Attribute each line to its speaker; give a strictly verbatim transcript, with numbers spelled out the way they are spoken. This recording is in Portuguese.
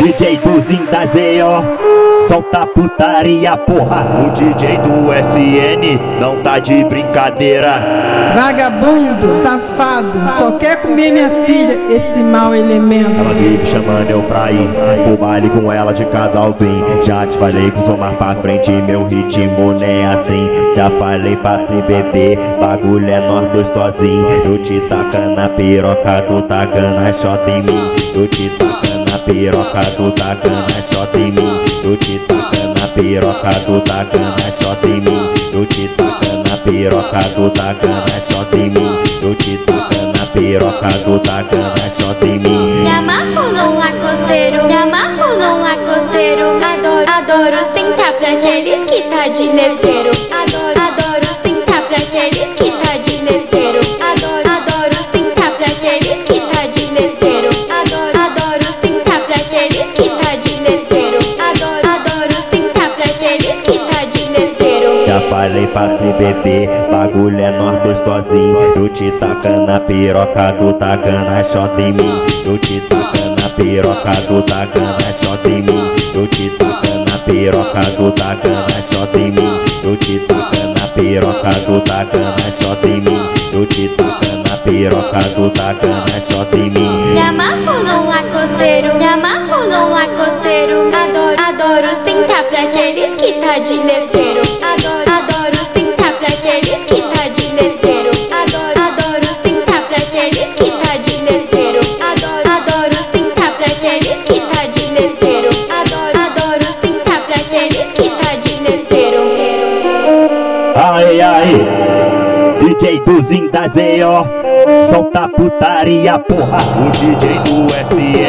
Speaker 1: D J do Zindazeo, solta putaria, porra.
Speaker 2: O D J do S N não tá de brincadeira.
Speaker 3: Vagabundo, safado, só quer comer minha filha, esse mau elemento.
Speaker 1: Ela vive chamando eu pra ir pro baile com ela de casalzinho. Já te falei que sou mais pra frente, meu ritmo não é assim. Já falei pra tu beber, bagulho é nós dois sozinhos. Eu te tacando a piroca, tu tacando a xota em mim. Eu te tacando a piroca, tu tacando a xota em mim. Eu te tacando a piroca, tu tacando a xota em mim. Eu te tacando a piroca, tu tacando a xota em mim. Eu te tacando a piroca, tu tacando a xota em mim.
Speaker 4: Me amarro num acosteiro, me amarro num acosteiro. Adoro, adoro sentar pra aqueles que tá de leveiro. Adoro, adoro sentar pra aqueles que tá de leveiro. Adoro, adoro sentar pra aqueles que tá de leveiro. Adoro, adoro sentar pra aqueles que tá de leveiro. Adoro, adoro sentar pra aqueles que tá de leveiro.
Speaker 1: Já falei pra tu beber, bagulho é nós dois sozinhos. Eu te tacando a piroca, tu tacando a xota em mim. Eu te tacando a piroca, tu tacando a xota em mim. Eu te tacando a piroca, tu tacando a xota em mim. Eu te tacando a piroca, tu tacando a xota em mim. Eu te tacando a piroca, tu tacando a xota em mim.
Speaker 4: Me amarro num acosteiro, me amarro num acosteiro. Adoro, adoro sentar pra aqueles que tá de leveiro. Adoro, adoro sentar pra aqueles que tá de leveiro. Adoro, adoro sentar pra aqueles que tá de leveiro. Adoro, adoro sentar pra aqueles que tá de leveiro. Adoro, adoro sentar pra aqueles que tá de leveiro.
Speaker 1: Ai, ai, D J do Zindazeo, solta putaria, porra.
Speaker 2: O D J do S